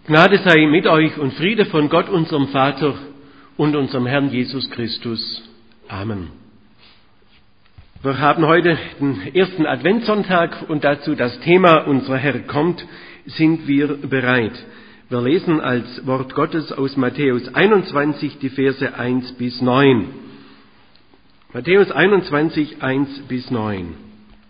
Gnade sei mit euch und Friede von Gott, unserem Vater und unserem Herrn Jesus Christus. Amen. Wir haben heute den ersten Adventssonntag und dazu das Thema Unser Herr kommt, sind wir bereit. Wir lesen als Wort Gottes aus Matthäus 21 die Verse 1 bis 9. Matthäus 21, 1 bis 9.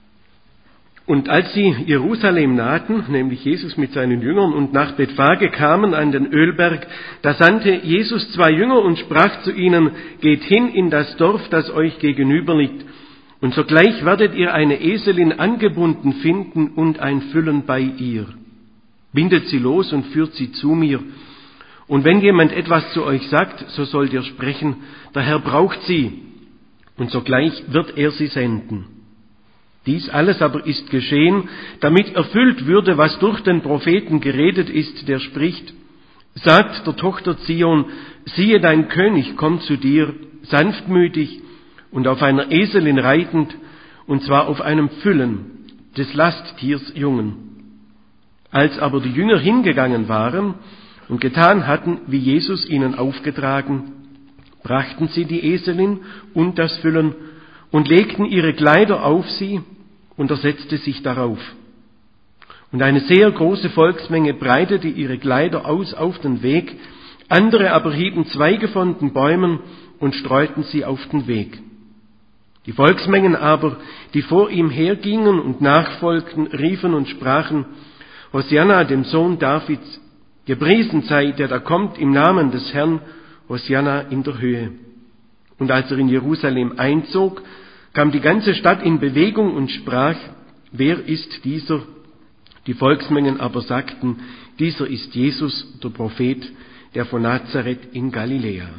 Und als sie Jerusalem nahten, nämlich Jesus mit seinen Jüngern, und nach Bethphage kamen an den Ölberg, da sandte Jesus 2 Jünger und sprach zu ihnen, geht hin in das Dorf, das euch gegenüber liegt, und sogleich werdet ihr eine Eselin angebunden finden und ein Füllen bei ihr. Bindet sie los und führt sie zu mir. Und wenn jemand etwas zu euch sagt, so sollt ihr sprechen, der Herr braucht sie, und sogleich wird er sie senden. Dies alles aber ist geschehen, damit erfüllt würde, was durch den Propheten geredet ist, der spricht, sagt der Tochter Zion, siehe, dein König kommt zu dir, sanftmütig und auf einer Eselin reitend, und zwar auf einem Füllen des Lasttiers Jungen. Als aber die Jünger hingegangen waren und getan hatten, wie Jesus ihnen aufgetragen, brachten sie die Eselin und das Füllen und legten ihre Kleider auf sie, und er setzte sich darauf. Und eine sehr große Volksmenge breitete ihre Kleider aus auf den Weg, andere aber hieben Zweige von den Bäumen und streuten sie auf den Weg. Die Volksmengen aber, die vor ihm hergingen und nachfolgten, riefen und sprachen, Hosianna, dem Sohn Davids, gepriesen sei, der da kommt im Namen des Herrn, Hosianna in der Höhe. Und als er in Jerusalem einzog, kam die ganze Stadt in Bewegung und sprach, wer ist dieser? Die Volksmengen aber sagten, dieser ist Jesus, der Prophet, der von Nazareth in Galiläa.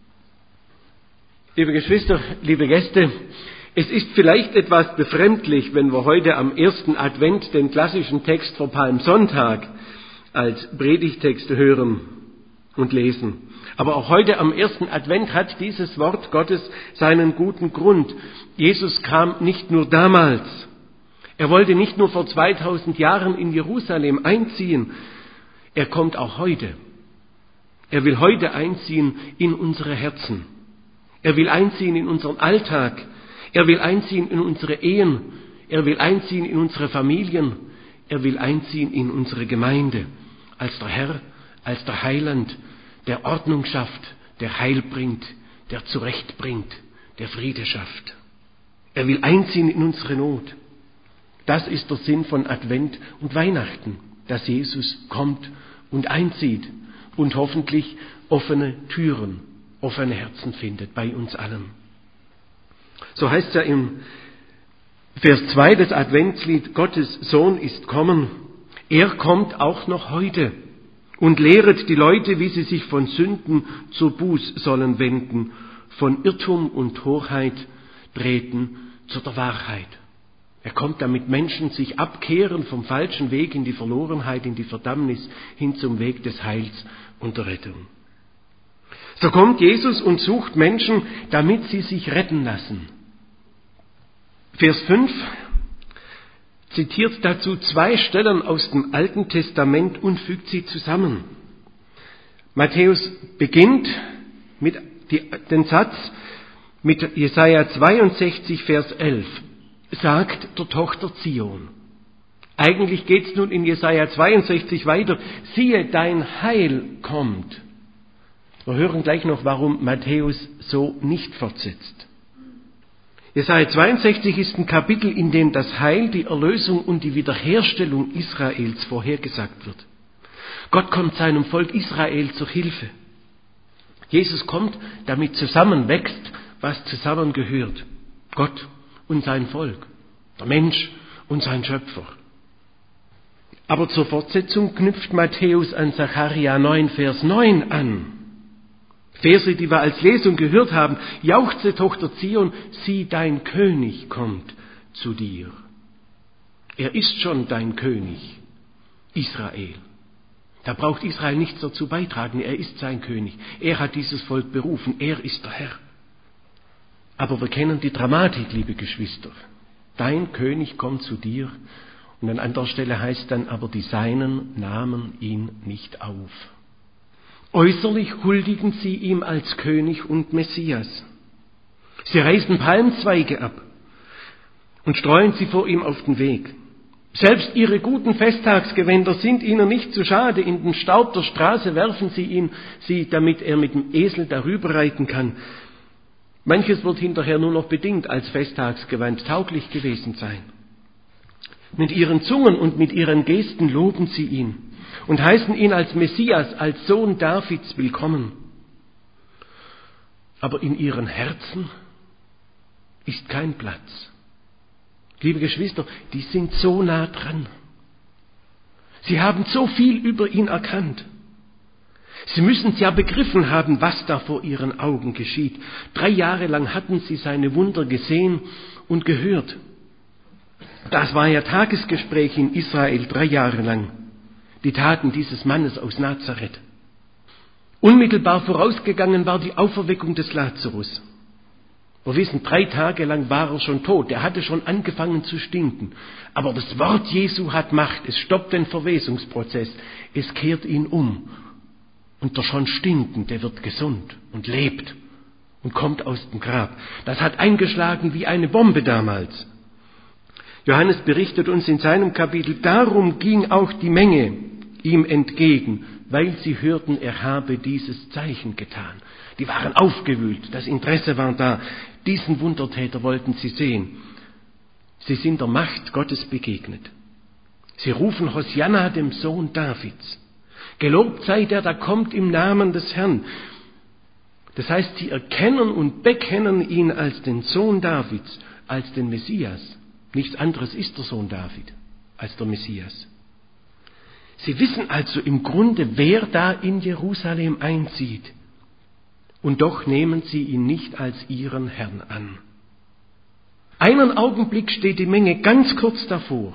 Liebe Geschwister, liebe Gäste, es ist vielleicht etwas befremdlich, wenn wir heute am ersten Advent den klassischen Text vor Palmsonntag als Predigtext hören und lesen. Aber auch heute am ersten Advent hat dieses Wort Gottes seinen guten Grund. Jesus kam nicht nur damals. Er wollte nicht nur vor 2000 Jahren in Jerusalem einziehen. Er kommt auch heute. Er will heute einziehen in unsere Herzen. Er will einziehen in unseren Alltag. Er will einziehen in unsere Ehen. Er will einziehen in unsere Familien. Er will einziehen in unsere Gemeinde. Als der Herr, als der Heiland, der Ordnung schafft, der Heil bringt, der zurechtbringt, der Friede schafft. Er will einziehen in unsere Not. Das ist der Sinn von Advent und Weihnachten, dass Jesus kommt und einzieht und hoffentlich offene Türen, offene Herzen findet bei uns allen. So heißt es ja im Vers 2 des Adventslied, Gottes Sohn ist kommen. Er kommt auch noch heute und lehret die Leute, wie sie sich von Sünden zur Buß sollen wenden, von Irrtum und Torheit treten zu der Wahrheit. Er kommt, damit Menschen sich abkehren vom falschen Weg in die Verlorenheit, in die Verdammnis, hin zum Weg des Heils und der Rettung. So kommt Jesus und sucht Menschen, damit sie sich retten lassen. Vers 5 zitiert dazu 2 Stellen aus dem Alten Testament und fügt sie zusammen. Matthäus beginnt mit den Satz mit Jesaja 62, Vers 11. Sagt der Tochter Zion. Eigentlich geht es nun in Jesaja 62 weiter. Siehe, dein Heil kommt. Wir hören gleich noch, warum Matthäus so nicht fortsetzt. Jesaja 62 ist ein Kapitel, in dem das Heil, die Erlösung und die Wiederherstellung Israels vorhergesagt wird. Gott kommt seinem Volk Israel zur Hilfe. Jesus kommt, damit zusammenwächst, was zusammengehört. Gott und sein Volk, der Mensch und sein Schöpfer. Aber zur Fortsetzung knüpft Matthäus an Sacharja 9, Vers 9 an. Verse, die wir als Lesung gehört haben. Jauchze, Tochter Zion, sieh, dein König kommt zu dir. Er ist schon dein König, Israel. Da braucht Israel nichts dazu beitragen. Er ist sein König. Er hat dieses Volk berufen. Er ist der Herr. Aber wir kennen die Dramatik, liebe Geschwister. Dein König kommt zu dir Und an anderer Stelle heißt dann, aber die Seinen nahmen ihn nicht auf. Äußerlich huldigen sie ihm als König und Messias. Sie reißen Palmzweige ab und streuen sie vor ihm auf den Weg. Selbst ihre guten Festtagsgewänder sind ihnen nicht zu schade. In den Staub der Straße werfen sie, damit er mit dem Esel darüber reiten kann. Manches wird hinterher nur noch bedingt als Festtagsgewand tauglich gewesen sein. Mit ihren Zungen und mit ihren Gesten loben sie ihn und heißen ihn als Messias, als Sohn Davids willkommen. Aber in ihren Herzen ist kein Platz. Liebe Geschwister, die sind so nah dran. Sie haben so viel über ihn erkannt. Sie müssen es ja begriffen haben, was da vor ihren Augen geschieht. 3 Jahre lang hatten sie seine Wunder gesehen und gehört. Das war ja Tagesgespräch in Israel 3 Jahre lang. Die Taten dieses Mannes aus Nazareth. Unmittelbar vorausgegangen war die Auferweckung des Lazarus. Wir wissen, 3 Tage lang war er schon tot. Er hatte schon angefangen zu stinken. Aber das Wort Jesu hat Macht. Es stoppt den Verwesungsprozess. Es kehrt ihn um. Und der schon Stinkende wird gesund und lebt und kommt aus dem Grab. Das hat eingeschlagen wie eine Bombe damals. Johannes berichtet uns in seinem Kapitel, darum ging auch die Menge ihm entgegen, weil sie hörten, er habe dieses Zeichen getan. Die waren aufgewühlt, das Interesse war da. Diesen Wundertäter wollten sie sehen. Sie sind der Macht Gottes begegnet. Sie rufen Hosianna, dem Sohn Davids. Gelobt sei der, da kommt im Namen des Herrn. Das heißt, sie erkennen und bekennen ihn als den Sohn Davids, als den Messias. Nichts anderes ist der Sohn David als der Messias. Sie wissen also im Grunde, wer da in Jerusalem einzieht. Und doch nehmen sie ihn nicht als ihren Herrn an. Einen Augenblick steht die Menge ganz kurz davor.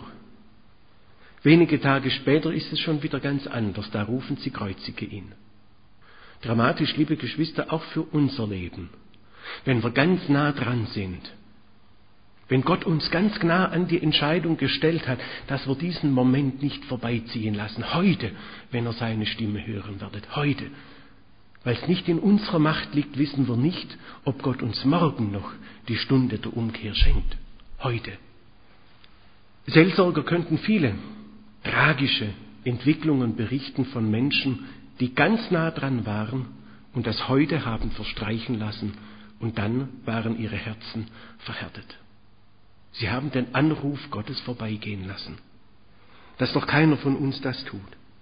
Wenige Tage später ist es schon wieder ganz anders. Da rufen sie, kreuzige ihn. Dramatisch, liebe Geschwister, auch für unser Leben. Wenn wir ganz nah dran sind. Wenn Gott uns ganz nah an die Entscheidung gestellt hat, dass wir diesen Moment nicht vorbeiziehen lassen. Heute, wenn ihr seine Stimme hören werdet. Heute. Weil es nicht in unserer Macht liegt, wissen wir nicht, ob Gott uns morgen noch die Stunde der Umkehr schenkt. Heute. Seelsorger könnten viele tragische Entwicklungen berichten von Menschen, die ganz nah dran waren und das heute haben verstreichen lassen und dann waren ihre Herzen verhärtet. Sie haben den Anruf Gottes vorbeigehen lassen. Dass doch keiner von uns das tut.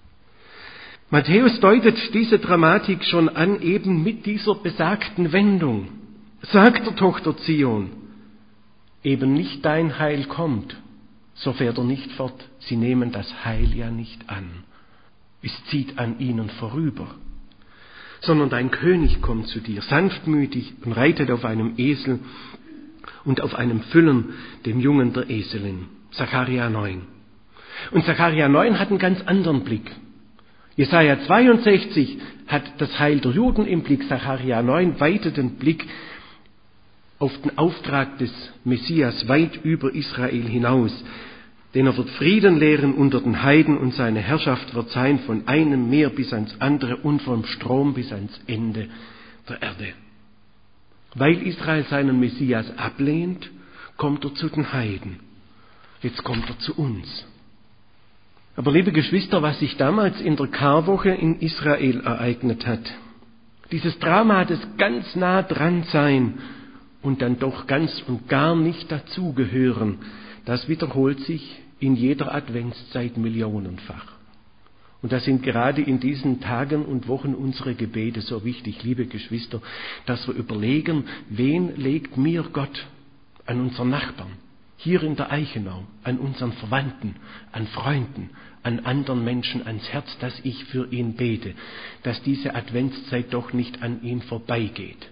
Matthäus deutet diese Dramatik schon an, eben mit dieser besagten Wendung. Sagt der Tochter Zion, eben nicht dein Heil kommt, so fährt er nicht fort. Sie nehmen das Heil ja nicht an. Es zieht an ihnen vorüber. Sondern dein König kommt zu dir, sanftmütig und reitet auf einem Esel und auf einem Füllen, dem Jungen der Eselin. Sacharja 9. Und Sacharja 9 hat einen ganz anderen Blick. Jesaja 62 hat das Heil der Juden im Blick. Sacharja 9 weitet den Blick auf den Auftrag des Messias weit über Israel hinaus. Denn er wird Frieden lehren unter den Heiden und seine Herrschaft wird sein von einem Meer bis ans andere und vom Strom bis ans Ende der Erde. Weil Israel seinen Messias ablehnt, kommt er zu den Heiden. Jetzt kommt er zu uns. Aber liebe Geschwister, was sich damals in der Karwoche in Israel ereignet hat, dieses Drama des ganz nah dran sein und dann doch ganz und gar nicht dazugehören, das wiederholt sich in jeder Adventszeit millionenfach. Und das sind gerade in diesen Tagen und Wochen unsere Gebete so wichtig, liebe Geschwister, dass wir überlegen, wen legt mir Gott an unseren Nachbarn, hier in der Eichenau, an unseren Verwandten, an Freunden, an anderen Menschen ans Herz, dass ich für ihn bete, dass diese Adventszeit doch nicht an ihm vorbeigeht.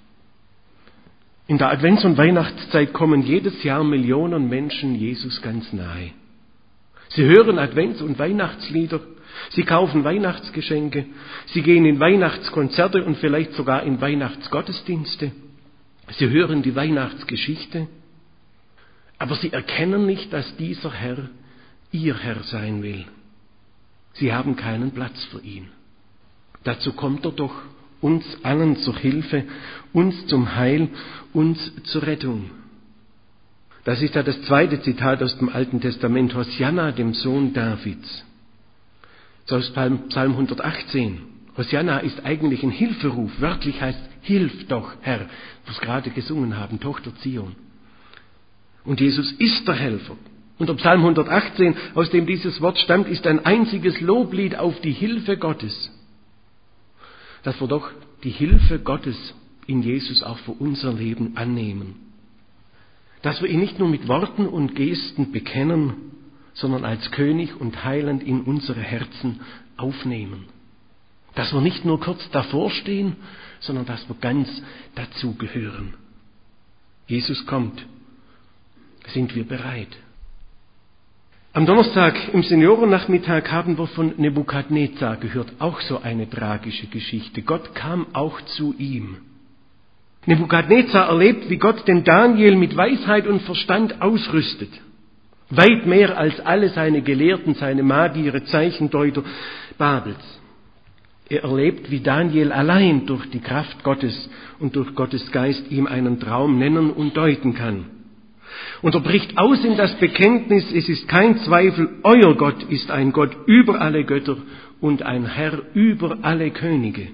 In der Advents- und Weihnachtszeit kommen jedes Jahr Millionen Menschen Jesus ganz nahe. Sie hören Advents- und Weihnachtslieder, sie kaufen Weihnachtsgeschenke, sie gehen in Weihnachtskonzerte und vielleicht sogar in Weihnachtsgottesdienste, sie hören die Weihnachtsgeschichte, aber sie erkennen nicht, dass dieser Herr ihr Herr sein will. Sie haben keinen Platz für ihn. Dazu kommt er doch uns allen zur Hilfe, uns zum Heil, uns zur Rettung. Das ist ja das zweite Zitat aus dem Alten Testament, Hosianna, dem Sohn Davids. So aus Psalm 118. Hosianna ist eigentlich ein Hilferuf. Wörtlich heißt, hilf doch, Herr, was wir gerade gesungen haben, Tochter Zion. Und Jesus ist der Helfer. Und der Psalm 118, aus dem dieses Wort stammt, ist ein einziges Loblied auf die Hilfe Gottes. Dass wir doch die Hilfe Gottes in Jesus auch für unser Leben annehmen. Dass wir ihn nicht nur mit Worten und Gesten bekennen, sondern als König und Heiland in unsere Herzen aufnehmen. Dass wir nicht nur kurz davor stehen, sondern dass wir ganz dazugehören. Jesus kommt. Sind wir bereit? Am Donnerstag im Seniorennachmittag haben wir von Nebukadnezar gehört, auch so eine tragische Geschichte. Gott kam auch zu ihm. Nebukadnezar erlebt, wie Gott den Daniel mit Weisheit und Verstand ausrüstet. Weit mehr als alle seine Gelehrten, seine Magier, Zeichendeuter Babels. Er erlebt, wie Daniel allein durch die Kraft Gottes und durch Gottes Geist ihm einen Traum nennen und deuten kann. Und er bricht aus in das Bekenntnis, es ist kein Zweifel, euer Gott ist ein Gott über alle Götter und ein Herr über alle Könige.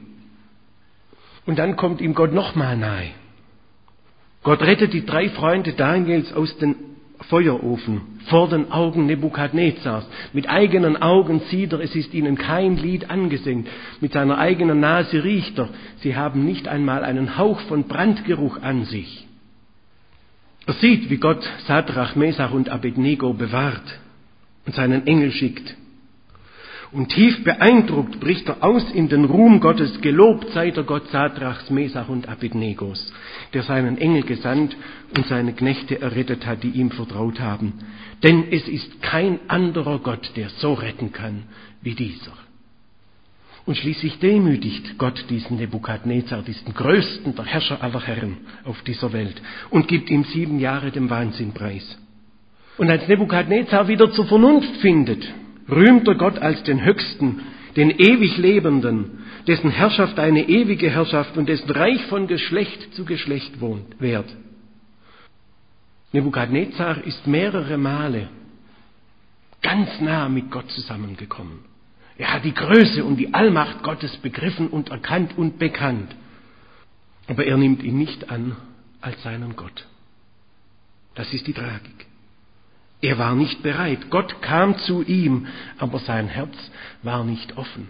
Und dann kommt ihm Gott nochmal nahe. Gott rettet die 3 Freunde Daniels aus dem Feuerofen vor den Augen Nebukadnezars. Mit eigenen Augen sieht er, es ist ihnen kein Lied angesenkt. Mit seiner eigenen Nase riecht er, sie haben nicht einmal einen Hauch von Brandgeruch an sich. Er sieht, wie Gott Sadrach, Mesach und Abednego bewahrt und seinen Engel schickt. Und tief beeindruckt bricht er aus in den Ruhm Gottes, gelobt sei der Gott Sadrachs, Mesach und Abednegos, der seinen Engel gesandt und seine Knechte errettet hat, die ihm vertraut haben. Denn es ist kein anderer Gott, der so retten kann wie dieser. Und schließlich demütigt Gott diesen Nebukadnezar, diesen größten, der Herrscher aller Herren auf dieser Welt, und gibt ihm 7 Jahre dem Wahnsinn preis. Und als Nebukadnezar wieder zur Vernunft findet, rühmt er Gott als den Höchsten, den ewig Lebenden, dessen Herrschaft eine ewige Herrschaft und dessen Reich von Geschlecht zu Geschlecht währt. Nebukadnezar ist mehrere Male ganz nah mit Gott zusammengekommen. Er hat die Größe und die Allmacht Gottes begriffen und erkannt und bekannt. Aber er nimmt ihn nicht an als seinen Gott. Das ist die Tragik. Er war nicht bereit. Gott kam zu ihm, aber sein Herz war nicht offen.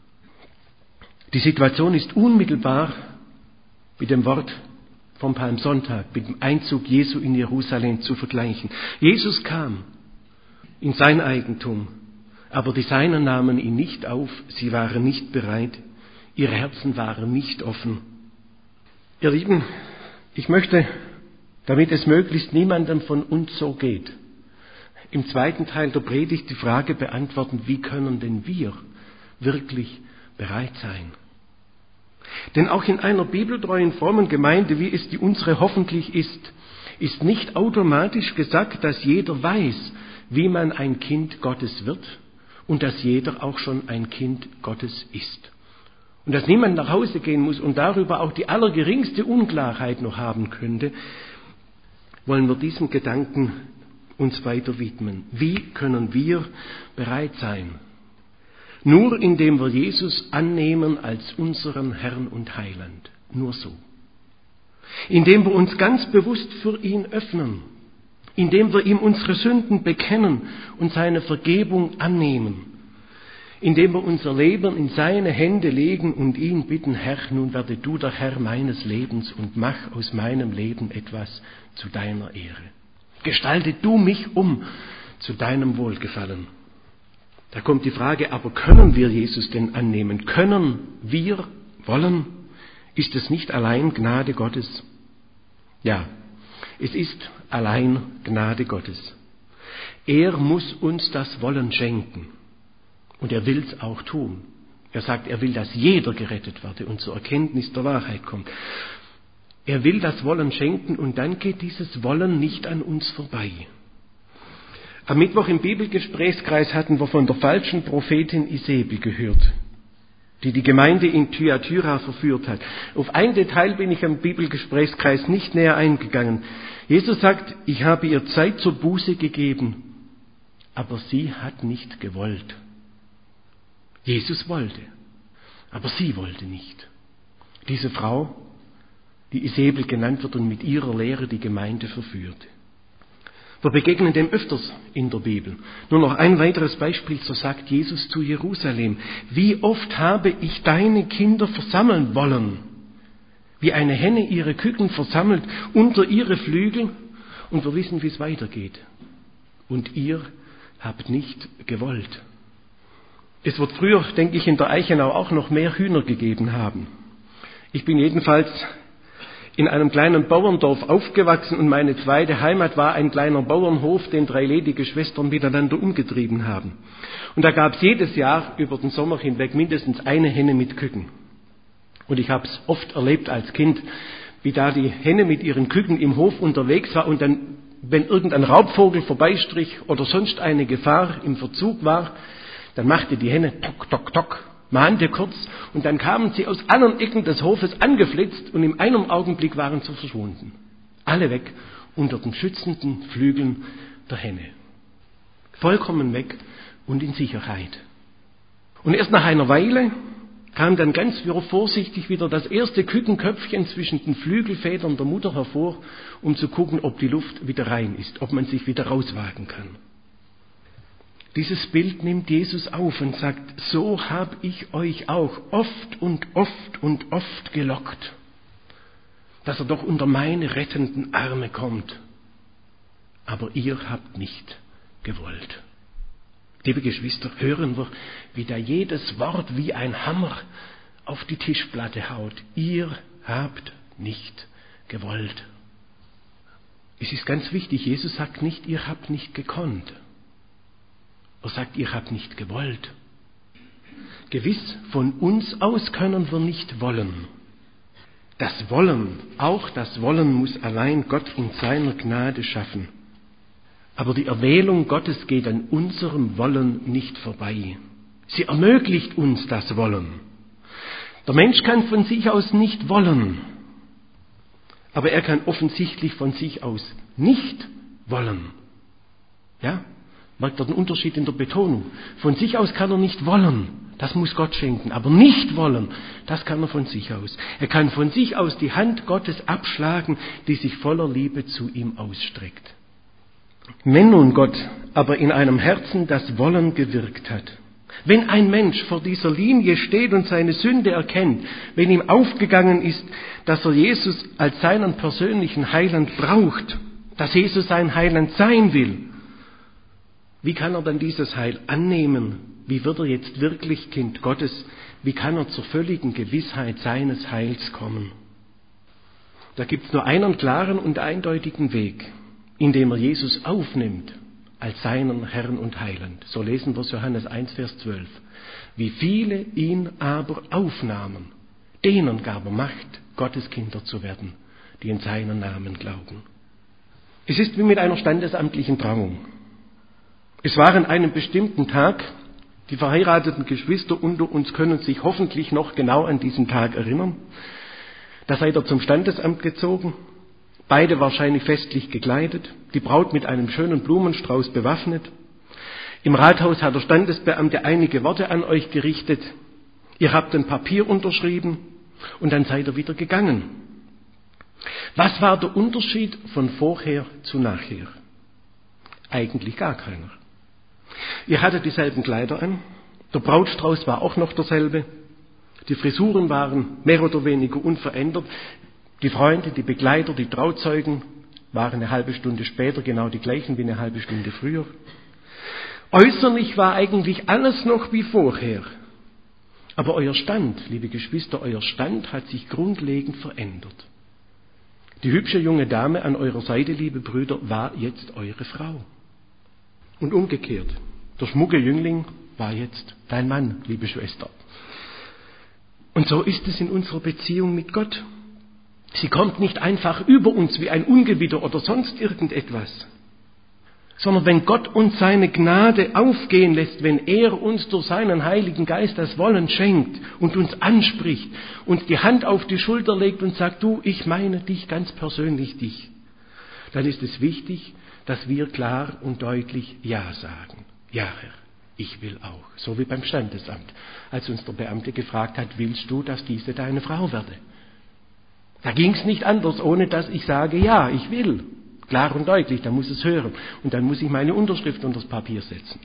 Die Situation ist unmittelbar mit dem Wort vom Palmsonntag, mit dem Einzug Jesu in Jerusalem zu vergleichen. Jesus kam in sein Eigentum, aber die Seinen nahmen ihn nicht auf, sie waren nicht bereit, ihre Herzen waren nicht offen. Ihr Lieben, ich möchte, damit es möglichst niemandem von uns so geht, im zweiten Teil der Predigt die Frage beantworten, wie können denn wir wirklich bereit sein? Denn auch in einer bibeltreuen, frommen Gemeinde, wie es die unsere hoffentlich ist nicht automatisch gesagt, dass jeder weiß, wie man ein Kind Gottes wird und dass jeder auch schon ein Kind Gottes ist. Und dass niemand nach Hause gehen muss und darüber auch die allergeringste Unklarheit noch haben könnte, wollen wir diesem Gedanken uns weiter widmen. Wie können wir bereit sein? Nur indem wir Jesus annehmen als unseren Herrn und Heiland. Nur so. Indem wir uns ganz bewusst für ihn öffnen. Indem wir ihm unsere Sünden bekennen und seine Vergebung annehmen. Indem wir unser Leben in seine Hände legen und ihn bitten, Herr, nun werde du der Herr meines Lebens und mach aus meinem Leben etwas zu deiner Ehre. Gestalte du mich zu deinem Wohlgefallen. Da kommt die Frage, aber können wir Jesus denn annehmen? Können wir wollen? Ist es nicht allein Gnade Gottes? Ja, es ist allein Gnade Gottes. Er muss uns das Wollen schenken. Und er will es auch tun. Er sagt, er will, dass jeder gerettet werde und zur Erkenntnis der Wahrheit kommt. Er will das Wollen schenken und dann geht dieses Wollen nicht an uns vorbei. Am Mittwoch im Bibelgesprächskreis hatten wir von der falschen Prophetin Isabel gehört, die die Gemeinde in Thyatira verführt hat. Auf ein Detail bin ich am Bibelgesprächskreis nicht näher eingegangen. Jesus sagt, ich habe ihr Zeit zur Buße gegeben, aber sie hat nicht gewollt. Jesus wollte, aber sie wollte nicht. Diese Frau, die Isabel genannt wird und mit ihrer Lehre die Gemeinde verführte. Wir begegnen dem öfters in der Bibel. Nur noch ein weiteres Beispiel, so sagt Jesus zu Jerusalem: Wie oft habe ich deine Kinder versammeln wollen, wie eine Henne ihre Küken versammelt unter ihre Flügel, und wir wissen, wie es weitergeht. Und ihr habt nicht gewollt. Es wird früher, denke ich, in der Eichenau auch noch mehr Hühner gegeben haben. Ich bin jedenfalls in einem kleinen Bauerndorf aufgewachsen und meine zweite Heimat war ein kleiner Bauernhof, den 3 ledige Schwestern miteinander umgetrieben haben. Und da gab es jedes Jahr über den Sommer hinweg mindestens eine Henne mit Küken. Und ich habe es oft erlebt als Kind, wie da die Henne mit ihren Küken im Hof unterwegs war und dann, wenn irgendein Raubvogel vorbeistrich oder sonst eine Gefahr im Verzug war, dann machte die Henne tok, tok, tok, mahnte kurz und dann kamen sie aus allen Ecken des Hofes angeflitzt und in einem Augenblick waren sie verschwunden. Alle weg unter den schützenden Flügeln der Henne. Vollkommen weg und in Sicherheit. Und erst nach einer Weile kam dann ganz vorsichtig wieder das erste Kükenköpfchen zwischen den Flügelfedern der Mutter hervor, um zu gucken, ob die Luft wieder rein ist, ob man sich wieder rauswagen kann. Dieses Bild nimmt Jesus auf und sagt, so habe ich euch auch oft und oft und oft gelockt, dass er doch unter meine rettenden Arme kommt. Aber ihr habt nicht gewollt. Liebe Geschwister, hören wir, wie da jedes Wort wie ein Hammer auf die Tischplatte haut. Ihr habt nicht gewollt. Es ist ganz wichtig, Jesus sagt nicht, ihr habt nicht gekonnt. Er sagt, ihr habt nicht gewollt. Gewiss, von uns aus können wir nicht wollen. Das Wollen, auch das Wollen muss allein Gott in seiner Gnade schaffen. Aber die Erwählung Gottes geht an unserem Wollen nicht vorbei. Sie ermöglicht uns das Wollen. Der Mensch kann von sich aus nicht wollen, aber er kann offensichtlich von sich aus nicht wollen. Ja? Merkt ihr den Unterschied in der Betonung? Von sich aus kann er nicht wollen, das muss Gott schenken. Aber nicht wollen, das kann er von sich aus. Er kann von sich aus die Hand Gottes abschlagen, die sich voller Liebe zu ihm ausstreckt. Wenn nun Gott aber in einem Herzen das Wollen gewirkt hat, wenn ein Mensch vor dieser Linie steht und seine Sünde erkennt, wenn ihm aufgegangen ist, dass er Jesus als seinen persönlichen Heiland braucht, dass Jesus sein Heiland sein will, wie kann er dann dieses Heil annehmen? Wie wird er jetzt wirklich Kind Gottes? Wie kann er zur völligen Gewissheit seines Heils kommen? Da gibt es nur einen klaren und eindeutigen Weg, indem er Jesus aufnimmt als seinen Herrn und Heiland. So lesen wir Johannes 1, Vers 12. Wie viele ihn aber aufnahmen, denen gab er Macht, Gottes Kinder zu werden, die in seinen Namen glauben. Es ist wie mit einer standesamtlichen Trauung. Es war an einem bestimmten Tag, die verheirateten Geschwister unter uns können sich hoffentlich noch genau an diesen Tag erinnern. Da seid ihr zum Standesamt gezogen, beide wahrscheinlich festlich gekleidet, die Braut mit einem schönen Blumenstrauß bewaffnet. Im Rathaus hat der Standesbeamte einige Worte an euch gerichtet. Ihr habt ein Papier unterschrieben und dann seid ihr wieder gegangen. Was war der Unterschied von vorher zu nachher? Eigentlich gar keiner. Ihr hattet dieselben Kleider an, der Brautstrauß war auch noch derselbe, die Frisuren waren mehr oder weniger unverändert, die Freunde, die Begleiter, die Trauzeugen waren eine halbe Stunde später genau die gleichen wie eine halbe Stunde früher. Äußerlich war eigentlich alles noch wie vorher, aber euer Stand, liebe Geschwister, euer Stand hat sich grundlegend verändert. Die hübsche junge Dame an eurer Seite, liebe Brüder, war jetzt eure Frau. Und umgekehrt, der schmucke Jüngling war jetzt dein Mann, liebe Schwester. Und so ist es in unserer Beziehung mit Gott. Sie kommt nicht einfach über uns wie ein Ungewitter oder sonst irgendetwas. sondern wenn Gott uns seine Gnade aufgehen lässt, wenn er uns durch seinen Heiligen Geist das Wollen schenkt und uns anspricht und die Hand auf die Schulter legt und sagt, du, ich meine dich ganz persönlich, dich, dann ist es wichtig, dass wir klar und deutlich Ja sagen. Ja, Herr, ich will auch. So wie beim Standesamt, als uns der Beamte gefragt hat, willst du, dass diese deine Frau werde? Da ging es nicht anders, ohne dass ich sage, ja, ich will. Klar und deutlich, dann muss es hören. Und dann muss ich meine Unterschrift unter das Papier setzen.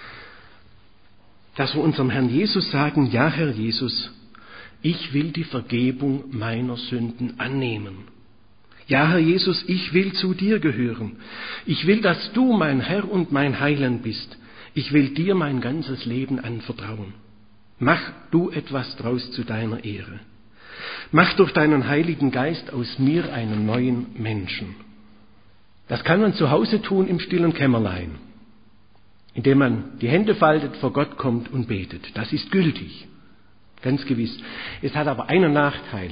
Dass wir unserem Herrn Jesus sagen, ja, Herr Jesus, ich will die Vergebung meiner Sünden annehmen. Ja, Herr Jesus, ich will zu dir gehören. Ich will, dass du mein Herr und mein Heiland bist. Ich will dir mein ganzes Leben anvertrauen. Mach du etwas draus zu deiner Ehre. Mach durch deinen Heiligen Geist aus mir einen neuen Menschen. Das kann man zu Hause tun im stillen Kämmerlein, indem man die Hände faltet, vor Gott kommt und betet. Das ist gültig, ganz gewiss. Es hat aber einen Nachteil.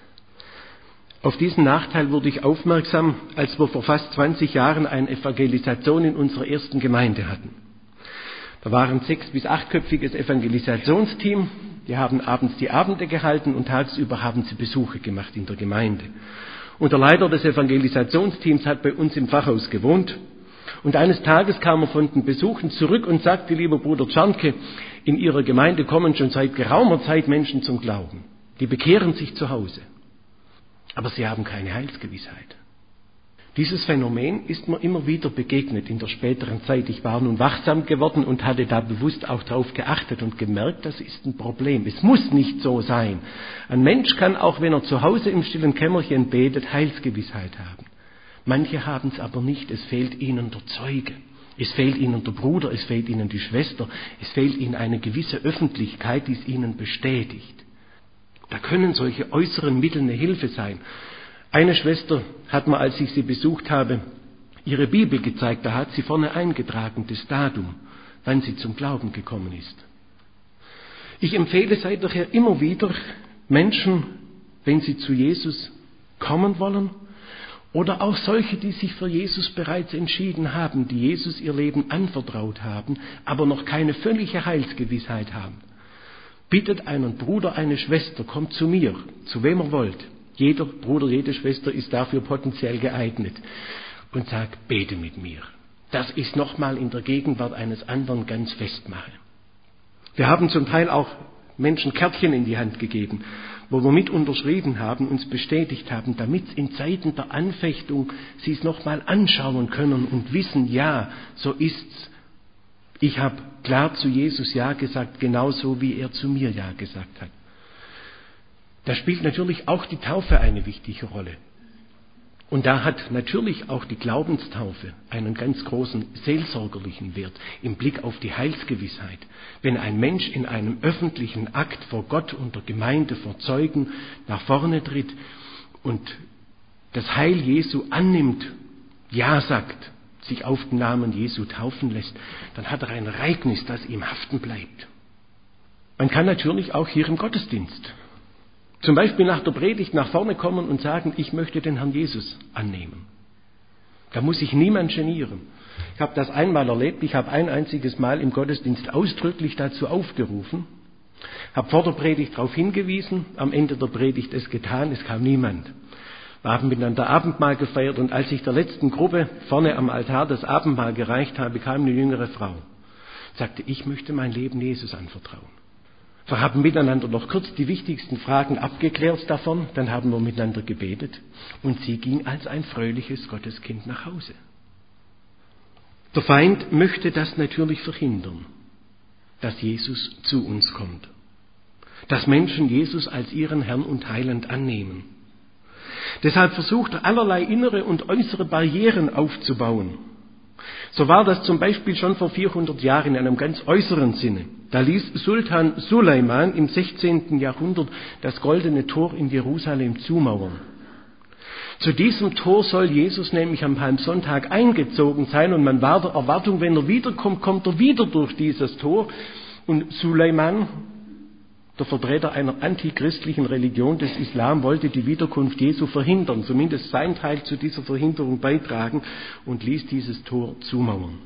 Auf diesen Nachteil wurde ich aufmerksam, als wir vor fast 20 Jahren eine Evangelisation in unserer ersten Gemeinde hatten. Da war ein 6- bis 8-köpfiges Evangelisationsteam. Die haben abends die Abende gehalten und tagsüber haben sie Besuche gemacht in der Gemeinde. Und der Leiter des Evangelisationsteams hat bei uns im Pfarrhaus gewohnt. Und eines Tages kam er von den Besuchen zurück und sagte, lieber Bruder Czarnke, in Ihrer Gemeinde kommen schon seit geraumer Zeit Menschen zum Glauben. Die bekehren sich zu Hause. Aber sie haben keine Heilsgewissheit. Dieses Phänomen ist mir immer wieder begegnet in der späteren Zeit. Ich war nun wachsam geworden und hatte da bewusst auch darauf geachtet und gemerkt, das ist ein Problem. Es muss nicht so sein. Ein Mensch kann, auch wenn er zu Hause im stillen Kämmerchen betet, Heilsgewissheit haben. Manche haben es aber nicht. Es fehlt ihnen der Zeuge. Es fehlt ihnen der Bruder, es fehlt ihnen die Schwester. Es fehlt ihnen eine gewisse Öffentlichkeit, die es ihnen bestätigt. Da können solche äußeren Mittel eine Hilfe sein. Eine Schwester hat mir, als ich sie besucht habe, ihre Bibel gezeigt. Da hat sie vorne eingetragen, das Datum, wann sie zum Glauben gekommen ist. Ich empfehle seither immer wieder Menschen, wenn sie zu Jesus kommen wollen, oder auch solche, die sich für Jesus bereits entschieden haben, die Jesus ihr Leben anvertraut haben, aber noch keine völlige Heilsgewissheit haben. Bittet einen Bruder, eine Schwester, kommt zu mir, zu wem ihr wollt. Jeder Bruder, jede Schwester ist dafür potenziell geeignet. Und sagt, bete mit mir. Dass ich es nochmal in der Gegenwart eines anderen ganz festmache. Wir haben zum Teil auch Menschen Kärtchen in die Hand gegeben, wo wir mit unterschrieben haben, uns bestätigt haben, damit in Zeiten der Anfechtung sie es nochmal anschauen können und wissen, ja, so ist's. Ich habe klar zu Jesus Ja gesagt, genauso wie er zu mir Ja gesagt hat. Da spielt natürlich auch die Taufe eine wichtige Rolle. Und da hat natürlich auch die Glaubenstaufe einen ganz großen seelsorgerlichen Wert im Blick auf die Heilsgewissheit. Wenn ein Mensch in einem öffentlichen Akt vor Gott und der Gemeinde, vor Zeugen nach vorne tritt und das Heil Jesu annimmt, Ja sagt, sich auf den Namen Jesu taufen lässt, dann hat er ein Ereignis, das ihm haften bleibt. Man kann natürlich auch hier im Gottesdienst zum Beispiel nach der Predigt nach vorne kommen und sagen, ich möchte den Herrn Jesus annehmen. Da muss sich niemand genieren. Ich habe das einmal erlebt, ich habe ein einziges Mal im Gottesdienst ausdrücklich dazu aufgerufen, habe vor der Predigt darauf hingewiesen, am Ende der Predigt es getan, es kam niemand. Wir haben miteinander Abendmahl gefeiert und als ich der letzten Gruppe vorne am Altar das Abendmahl gereicht habe, kam eine jüngere Frau. Sagte, ich möchte mein Leben Jesus anvertrauen. Wir haben miteinander noch kurz die wichtigsten Fragen abgeklärt davon, dann haben wir miteinander gebetet und sie ging als ein fröhliches Gotteskind nach Hause. Der Feind möchte das natürlich verhindern, dass Jesus zu uns kommt, dass Menschen Jesus als ihren Herrn und Heiland annehmen. Deshalb versucht er allerlei innere und äußere Barrieren aufzubauen. So war das zum Beispiel schon vor 400 Jahren in einem ganz äußeren Sinne. Da ließ Sultan Suleiman im 16. Jahrhundert das goldene Tor in Jerusalem zumauern. Zu diesem Tor soll Jesus nämlich am Palmsonntag eingezogen sein und man war der Erwartung, wenn er wiederkommt, kommt er wieder durch dieses Tor. Und Suleiman Der Vertreter einer antichristlichen Religion des Islam wollte die Wiederkunft Jesu verhindern, zumindest sein Teil zu dieser Verhinderung beitragen und ließ dieses Tor zumauern.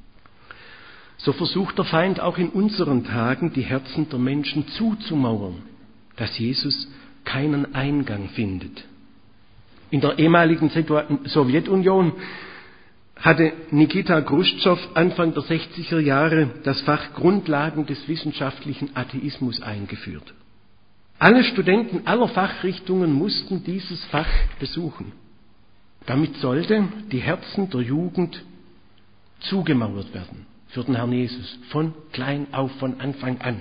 So versucht der Feind auch in unseren Tagen, die Herzen der Menschen zuzumauern, dass Jesus keinen Eingang findet. In der ehemaligen Sowjetunion hatte Nikita Chruschtschow Anfang der 60er Jahre das Fach Grundlagen des wissenschaftlichen Atheismus eingeführt. Alle Studenten aller Fachrichtungen mussten dieses Fach besuchen. Damit sollte die Herzen der Jugend zugemauert werden für den Herrn Jesus, von klein auf, von Anfang an.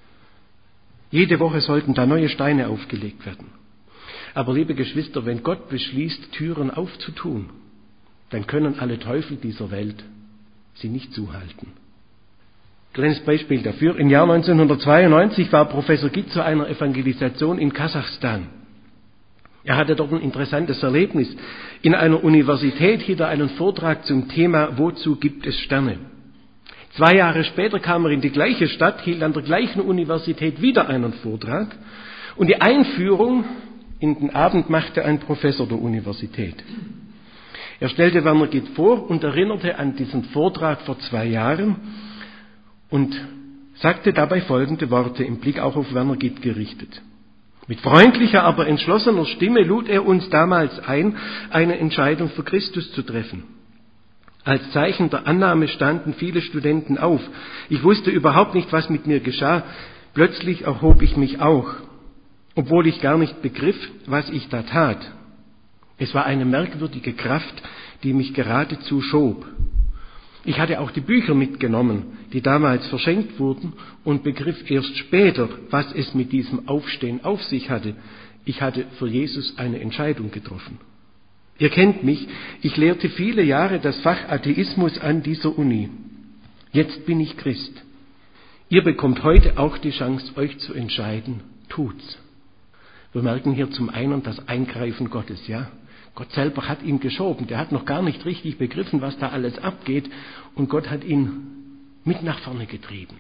Jede Woche sollten da neue Steine aufgelegt werden. Aber liebe Geschwister, wenn Gott beschließt, Türen aufzutun, dann können alle Teufel dieser Welt sie nicht zuhalten. Kleines Beispiel dafür. Im Jahr 1992 war Professor Gitt zu einer Evangelisation in Kasachstan. Er hatte dort ein interessantes Erlebnis. In einer Universität hielt er einen Vortrag zum Thema Wozu gibt es Sterne? 2 Jahre später kam er in die gleiche Stadt, hielt an der gleichen Universität wieder einen Vortrag und die Einführung in den Abend machte ein Professor der Universität. Er stellte Werner Gitt vor und erinnerte an diesen Vortrag vor 2 Jahren und sagte dabei folgende Worte, im Blick auch auf Werner Gitt gerichtet. Mit freundlicher, aber entschlossener Stimme lud er uns damals ein, eine Entscheidung für Christus zu treffen. Als Zeichen der Annahme standen viele Studenten auf. Ich wusste überhaupt nicht, was mit mir geschah. Plötzlich erhob ich mich auch, obwohl ich gar nicht begriff, was ich da tat. Es war eine merkwürdige Kraft, die mich geradezu schob. Ich hatte auch die Bücher mitgenommen, die damals verschenkt wurden, und begriff erst später, was es mit diesem Aufstehen auf sich hatte. Ich hatte für Jesus eine Entscheidung getroffen. Ihr kennt mich, ich lehrte viele Jahre das Fach Atheismus an dieser Uni. Jetzt bin ich Christ. Ihr bekommt heute auch die Chance, euch zu entscheiden. Tut's. Wir merken hier zum einen das Eingreifen Gottes, ja. Gott selber hat ihn geschoben, der hat noch gar nicht richtig begriffen, was da alles abgeht, und Gott hat ihn mit nach vorne getrieben.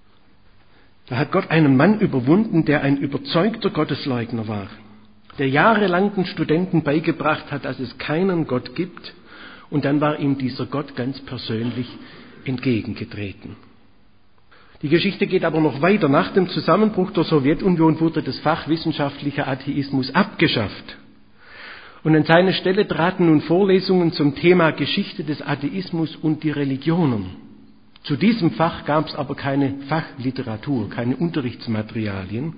Da hat Gott einen Mann überwunden, der ein überzeugter Gottesleugner war, der jahrelang den Studenten beigebracht hat, dass es keinen Gott gibt, und dann war ihm dieser Gott ganz persönlich entgegengetreten. Die Geschichte geht aber noch weiter. Nach dem Zusammenbruch der Sowjetunion wurde das Fach wissenschaftlicher Atheismus abgeschafft. Und an seine Stelle traten nun Vorlesungen zum Thema Geschichte des Atheismus und die Religionen. Zu diesem Fach gab es aber keine Fachliteratur, keine Unterrichtsmaterialien.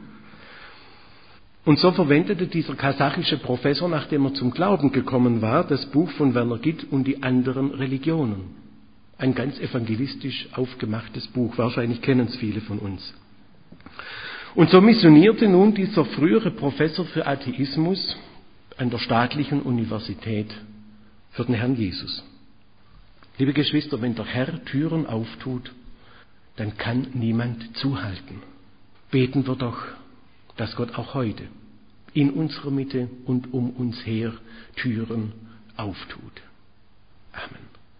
Und so verwendete dieser kasachische Professor, nachdem er zum Glauben gekommen war, das Buch von Werner Gitt und die anderen Religionen. Ein ganz evangelistisch aufgemachtes Buch, wahrscheinlich kennen es viele von uns. Und so missionierte nun dieser frühere Professor für Atheismus an der staatlichen Universität für den Herrn Jesus. Liebe Geschwister, wenn der Herr Türen auftut, dann kann niemand zuhalten. Beten wir doch, dass Gott auch heute in unserer Mitte und um uns her Türen auftut.